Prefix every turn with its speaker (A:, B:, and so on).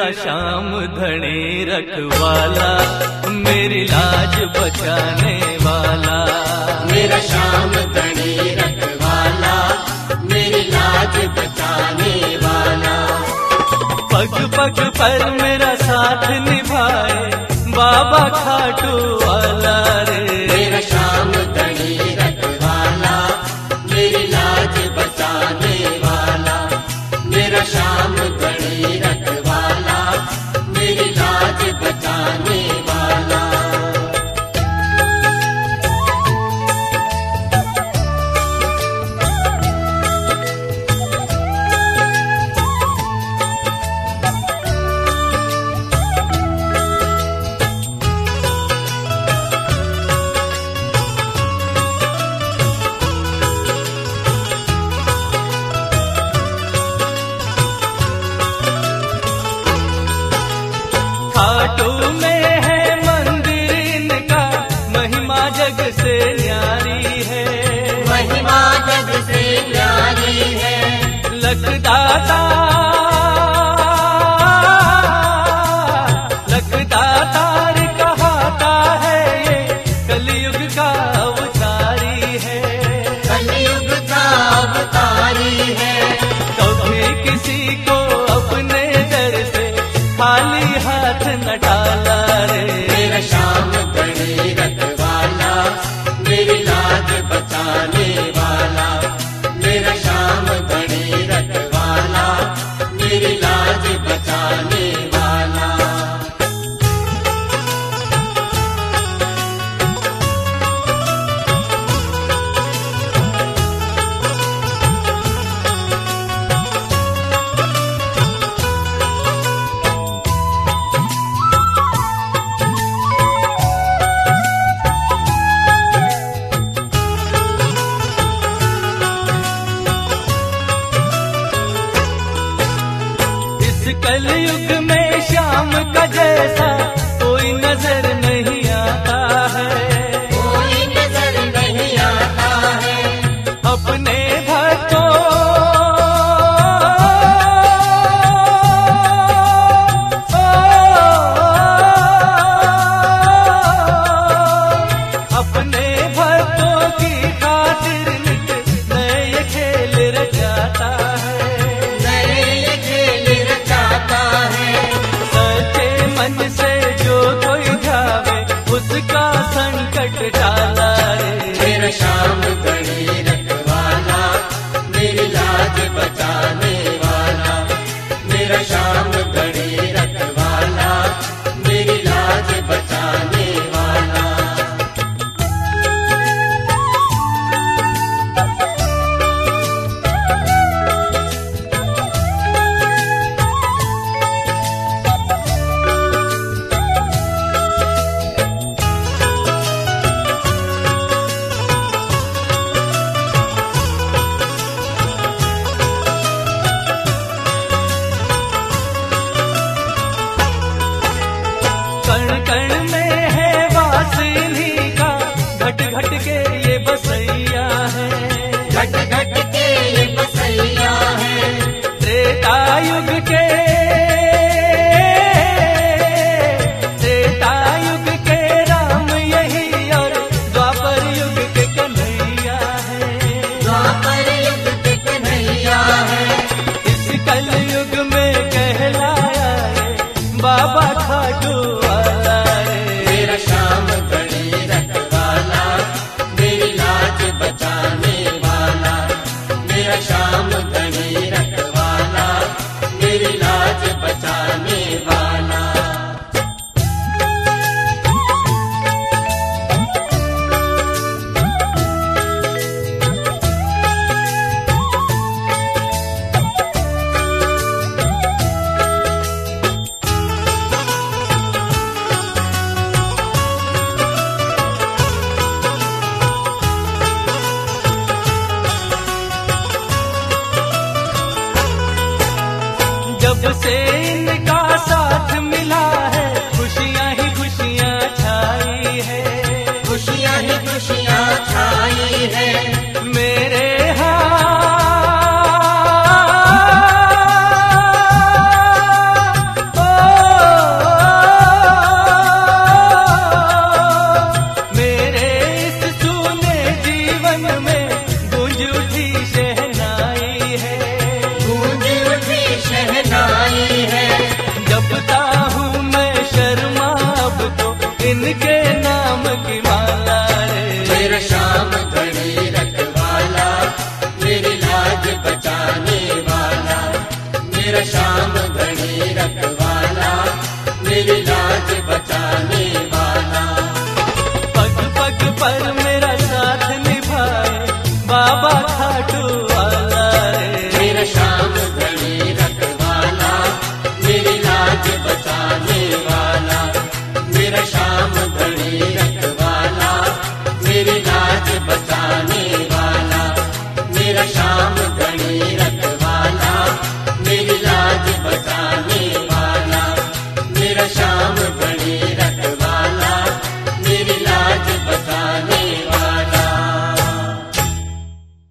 A: मेरा श्याम धनी रखवाला, मेरी लाज बचाने वाला।
B: मेरा श्याम धनी रखवाला, मेरी लाज बचाने वाला।
A: पग पग पर मेरा साथ निभाए बाबा खाटू वाला रे।
B: मेरा श्याम धनी रखवाला, मेरी लाज बचाने वाला। मेरा श्याम धनी रखवाला, मेरी लाज बचाने वाला।
A: खाटू में है मंदिर इनका, महिमा जग से न्यारी है।
B: महिमा जग से न्यारी है।
A: लखदाता लखदातार कहाता है, ये कलयुग का अवतारी है।
B: कलयुग का अवतारी है।
A: कभी किसी को अपने दर से खाली हाथ न डाला रे।
B: मेरा श्याम धनी रखवाला, मेरी लाज बचाने वाला। मेरा श्याम धनी रखवाला, मेरी लाज बचाने वाला।
A: इस कलयुग में श्याम का जैसा कोई नजर नहीं आता है।
B: कोई नजर नहीं आता है।
A: अपने भक्तों अपने भक्तों की खातिर नित नए खेल रचाता है।
B: नए खेल रचाता है।
A: सच्चे मन से जो कोई जावे उसका संकट टाला रे।
B: मेरा श्याम धनी रखवाला, मेरी लाज बचाने वाला। मेरा श्याम धनी रखवाला, मेरी लाज बचाने वाला।
A: श्याम की माला रे।
B: मेरा श्याम घड़ी रखवाला, मेरी लाज बचाने वाला, मेरा श्याम घड़ी रखवाला, मेरी